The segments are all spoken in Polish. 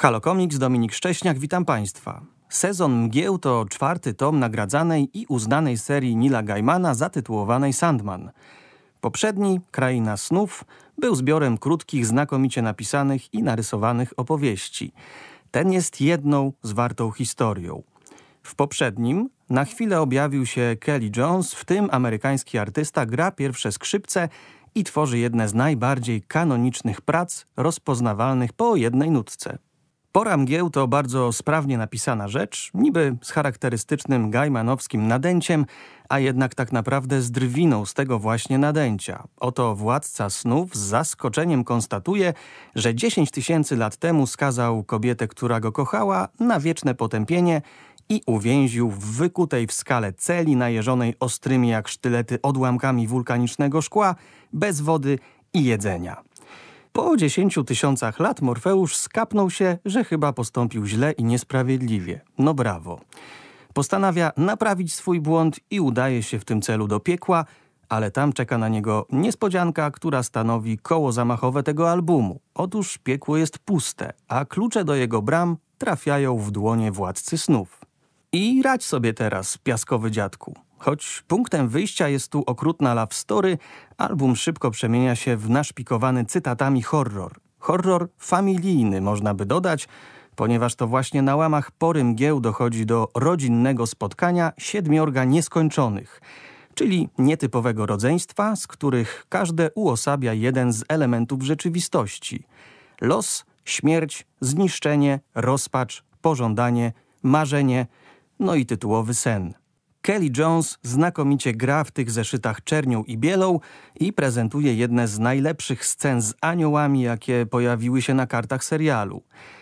Halo Comics, Dominik Szcześniak, witam Państwa. Sezon Mgieł to 4. tom nagradzanej i uznanej serii Neila Gaimana zatytułowanej Sandman. Poprzedni, Kraina snów, był zbiorem krótkich, znakomicie napisanych i narysowanych opowieści. Ten jest jedną zwartą historią. W poprzednim na chwilę objawił się Kelly Jones, w tym amerykański artysta gra pierwsze skrzypce i tworzy jedne z najbardziej kanonicznych prac rozpoznawalnych po jednej nutce. Pora mgieł to bardzo sprawnie napisana rzecz, niby z charakterystycznym gaimanowskim nadęciem, a jednak tak naprawdę z drwiną z tego właśnie nadęcia. Oto władca snów z zaskoczeniem konstatuje, że 10 000 lat temu skazał kobietę, która go kochała, na wieczne potępienie i uwięził w wykutej w skale celi najeżonej ostrymi jak sztylety odłamkami wulkanicznego szkła, bez wody i jedzenia. Po 10 000 lat Morfeusz skapnął się, że chyba postąpił źle i niesprawiedliwie. No brawo. Postanawia naprawić swój błąd i udaje się w tym celu do piekła, ale tam czeka na niego niespodzianka, która stanowi koło zamachowe tego albumu. Otóż piekło jest puste, a klucze do jego bram trafiają w dłonie władcy snów. I radź sobie teraz, piaskowy dziadku. Choć punktem wyjścia jest tu okrutna love story, album szybko przemienia się w naszpikowany cytatami horror. Horror familijny, można by dodać, ponieważ to właśnie na łamach pory mgieł dochodzi do rodzinnego spotkania 7 nieskończonych, czyli nietypowego rodzeństwa, z których każde uosabia jeden z elementów rzeczywistości. Los, śmierć, zniszczenie, rozpacz, pożądanie, marzenie, no i tytułowy sen. Kelly Jones znakomicie gra w tych zeszytach czernią i bielą i prezentuje jedne z najlepszych scen z aniołami, jakie pojawiły się na kartach serialu.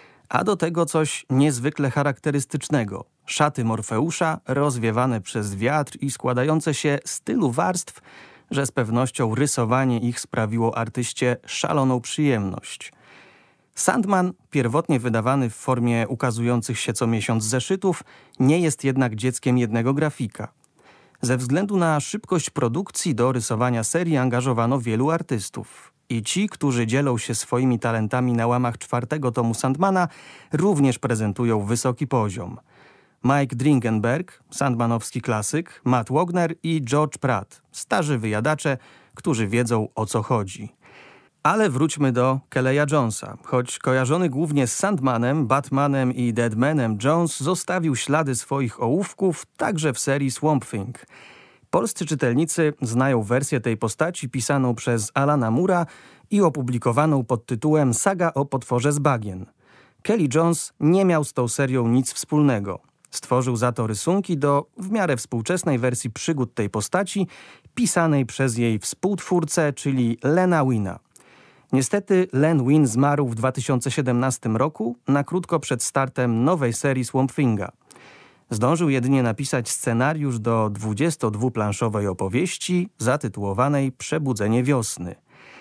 A do tego coś niezwykle charakterystycznego. Szaty Morfeusza rozwiewane przez wiatr i składające się z tylu warstw, że z pewnością rysowanie ich sprawiło artyście szaloną przyjemność. Sandman, pierwotnie wydawany w formie ukazujących się co miesiąc zeszytów, nie jest jednak dzieckiem jednego grafika. Ze względu na szybkość produkcji do rysowania serii angażowano wielu artystów. I ci, którzy dzielą się swoimi talentami na łamach 4. tomu Sandmana, również prezentują wysoki poziom. Mike Dringenberg, sandmanowski klasyk, Matt Wagner i George Pratt, starzy wyjadacze, którzy wiedzą, o co chodzi. Ale wróćmy do Kelly'a Jonesa. Choć kojarzony głównie z Sandmanem, Batmanem i Deadmanem, Jones zostawił ślady swoich ołówków także w serii Swamp Thing. Polscy czytelnicy znają wersję tej postaci pisaną przez Alana Moore'a i opublikowaną pod tytułem Saga o potworze z bagien. Kelly Jones nie miał z tą serią nic wspólnego. Stworzył za to rysunki do w miarę współczesnej wersji przygód tej postaci, pisanej przez jej współtwórcę, czyli Lena Weina. Niestety Len Wein zmarł w 2017 roku, na krótko przed startem nowej serii Swamp Thinga. Zdążył jedynie napisać scenariusz do 22-planszowej opowieści zatytułowanej Przebudzenie wiosny.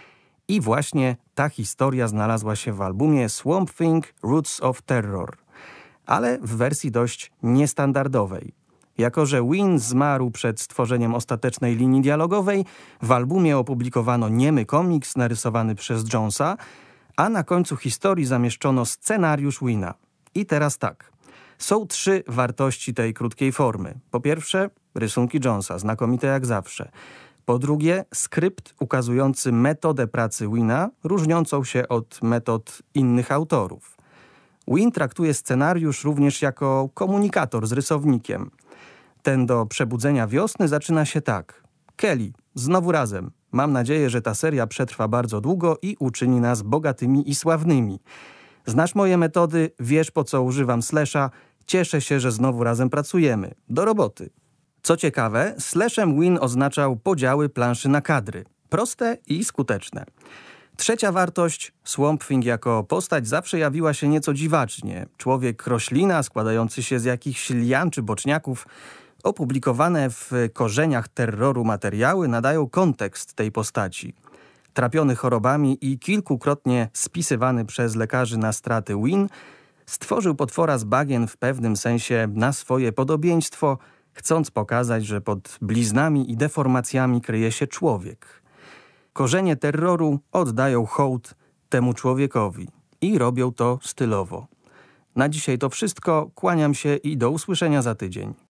I właśnie ta historia znalazła się w albumie Swamp Thing Roots of Terror, ale w wersji dość niestandardowej. Jako że Wein zmarł przed stworzeniem ostatecznej linii dialogowej, w albumie opublikowano niemy komiks narysowany przez Jonesa, a na końcu historii zamieszczono scenariusz Weina. I teraz tak. Są 3 wartości tej krótkiej formy. Po pierwsze, rysunki Jonesa, znakomite jak zawsze. Po drugie, skrypt ukazujący metodę pracy Weina, różniącą się od metod innych autorów. Wein traktuje scenariusz również jako komunikator z rysownikiem. Ten do Przebudzenia wiosny zaczyna się tak. Kelly, znowu razem. Mam nadzieję, że ta seria przetrwa bardzo długo i uczyni nas bogatymi i sławnymi. Znasz moje metody, wiesz po co używam slasha. Cieszę się, że znowu razem pracujemy. Do roboty. Co ciekawe, slashem Wein oznaczał podziały planszy na kadry. Proste i skuteczne. Trzecia wartość, Swamp Thing jako postać zawsze jawiła się nieco dziwacznie. Człowiek roślina składający się z jakichś lian czy boczniaków. Opublikowane w korzeniach terroru materiały nadają kontekst tej postaci. Trapiony chorobami i kilkukrotnie spisywany przez lekarzy na straty Wein, stworzył potwora z bagien w pewnym sensie na swoje podobieństwo, chcąc pokazać, że pod bliznami i deformacjami kryje się człowiek. Korzenie terroru oddają hołd temu człowiekowi i robią to stylowo. Na dzisiaj to wszystko. Kłaniam się i do usłyszenia za tydzień.